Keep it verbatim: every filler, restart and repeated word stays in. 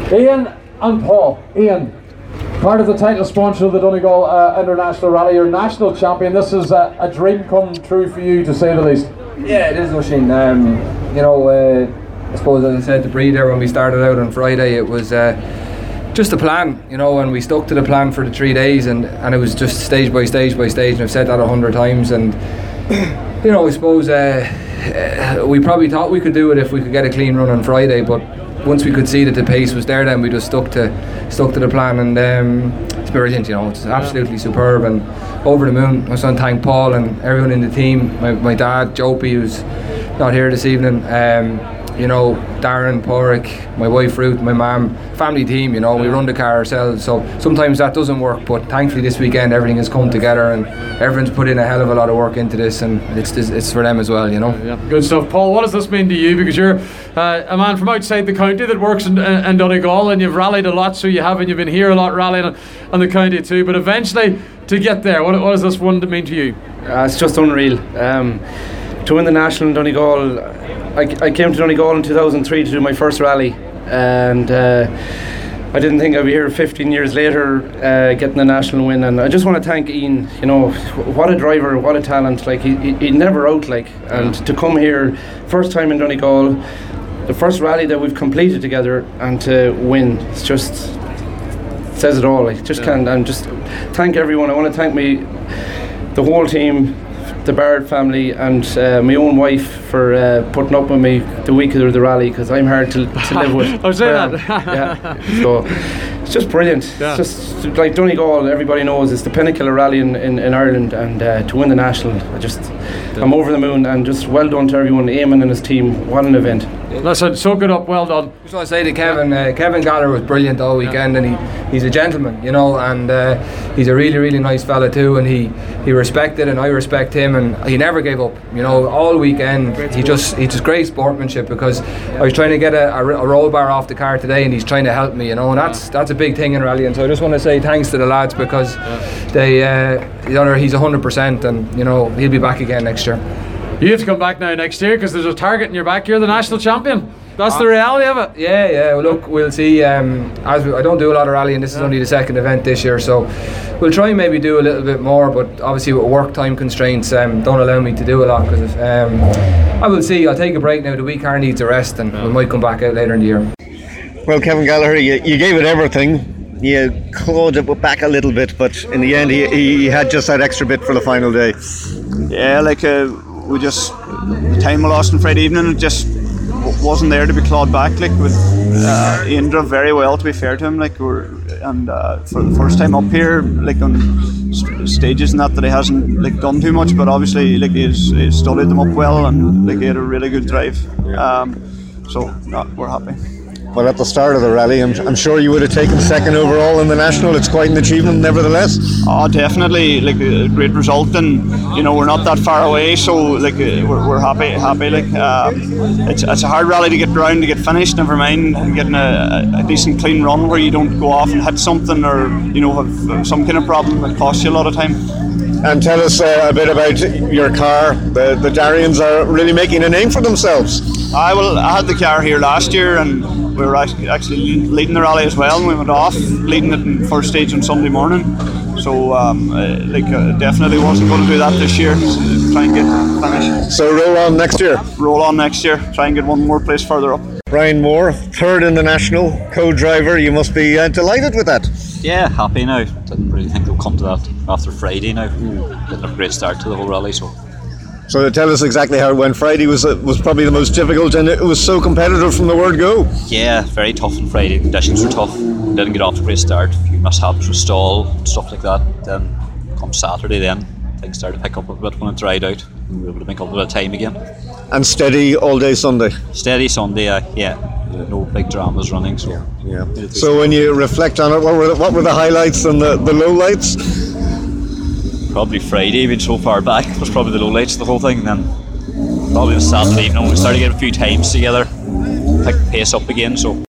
Ian and Paul. Ian, part of the title sponsor of the Donegal uh, International Rally, you're national champion. This is a, a dream come true for you, to say the least. Yeah, it is, Oisin. Um, you know, uh, I suppose, as I said to Bree there when we started out on Friday, it was uh, just a plan, you know, and we stuck to the plan for the three days, and, and it was just stage by stage by stage, and I've said that a hundred times. And you know, I suppose uh, uh, we probably thought we could do it if we could get a clean run on Friday, but once we could see that the pace was there, then we just stuck to stuck to the plan, and um, it's brilliant. You know, it's absolutely superb, and over the moon. I just want to thank Paul and everyone in the team. My, my dad, Jopie, who's not here this evening. Um, you know, Darren, Porrick, my wife Ruth, my mum, family team. You know, we run the car ourselves, so sometimes that doesn't work. But thankfully, this weekend everything has come together, and everyone's put in a hell of a lot of work into this, and it's it's for them as well. You know. Yeah, good stuff, Paul. What does this mean to you? Because you're uh, a man from outside the county that works in, in Donegal, and you've rallied a lot. So you have, and you've been here a lot rallying on, on the county too. But eventually, to get there, what, what does this one mean to you? Uh, it's just unreal. Um, to win the national in Donegal, I, I came to Donegal in two thousand three to do my first rally, and uh, I didn't think I'd be here fifteen years later uh, getting the national win. And I just want to thank Ian. You know, what a driver, what a talent. Like he, he, he never out. Like, and to come here, first time in Donegal, the first rally that we've completed together, and to win, it's just says it all. Like, just yeah. can't. And just thank everyone. I want to thank me, the whole team, the Barrett family, and uh, my own wife for uh, putting up with me the week of the rally, because I'm hard to, to live with. I was saying um, that. Yeah. So it's just brilliant. Yeah. It's just like Donegal, everybody knows it's the pinnacle of rally in, in, in Ireland, and uh, to win the national, I just yeah. I'm over the moon, and just well done to everyone, Eamon and his team. What an event. Listen, so good up, well done. I just want to say to Kevin, uh, Kevin Gallagher was brilliant all weekend, and he, he's a gentleman, you know, and uh, he's a really, really nice fella too, and he, he respected, and I respect him, and he never gave up, you know, all weekend. He just he just great sportsmanship, because I was trying to get a, a, a roll bar off the car today, and he's trying to help me, you know, and that's that's a big thing in rallying. So I just want to say thanks to the lads, because they uh, you know, he's one hundred percent, and you know, he'll be back again next year. You have to come back now next year, because there's a target in your back. You're the national champion. That's the reality of it. Yeah, yeah. Well, look, we'll see. Um, as we, I don't do a lot of rallying. This is only the second event this year, so we'll try and maybe do a little bit more. But obviously, with work time constraints, um, don't allow me to do a lot. Because um, I will see. I'll take a break now. The wee car needs a rest, and we might come back out later in the year. Well, Kevin Gallagher, you, you gave it everything. You clawed it back a little bit, but in the end, he, he had just that extra bit for the final day. Yeah, like uh, we just the time we lost on Friday evening, it just wasn't there to be clawed back. Like, with uh, Ian drove very well, to be fair to him. Like, we're and uh, for the first time up here, like on st- stages and that, that he hasn't like done too much, but obviously like he's, he's studied them up well, and like he had a really good drive. Um, so no, we're happy. Well, at the start of the rally, I'm, I'm sure you would have taken second overall in the national. It's quite an achievement, nevertheless. Oh, definitely, like a great result, and you know, we're not that far away, so like uh, we're, we're happy, happy. Like uh, it's it's a hard rally to get round, to get finished. Never mind getting a, a decent clean run where you don't go off and hit something, or you know, have some kind of problem that costs you a lot of time. And tell us uh, a bit about your car. The the Darians are really making a name for themselves. I well, I had the car here last year, and we were actually leading the rally as well, and we went off leading it in first stage on Sunday morning. So um, uh, like uh, definitely wasn't going to do that this year. Try and get finished. So roll on next year. Roll on next year. Try and get one more place further up. Brian Moore, third in the national, co-driver. You must be uh, delighted with that. Yeah, happy now. Didn't really think it would come to that after Friday now. Didn't have a great start to the whole rally, so. So tell us exactly how it went. Friday was uh, was probably the most difficult, and it was so competitive from the word go. Yeah, very tough on Friday. Conditions were tough. Didn't get off to a great start. A few mishaps with stall and stuff like that. Then come Saturday, then things started to pick up a bit when it dried out. We were able to make up a bit of time again. And steady all day Sunday. Steady Sunday, uh, yeah. No big dramas running. So yeah. yeah. So when you reflect on it, what were the, what were the highlights and the, the lowlights? Probably Friday, being so far back, was probably the lowlights of the whole thing. Then probably the Saturday evening, we started getting a few times together, picked the pace up again. So.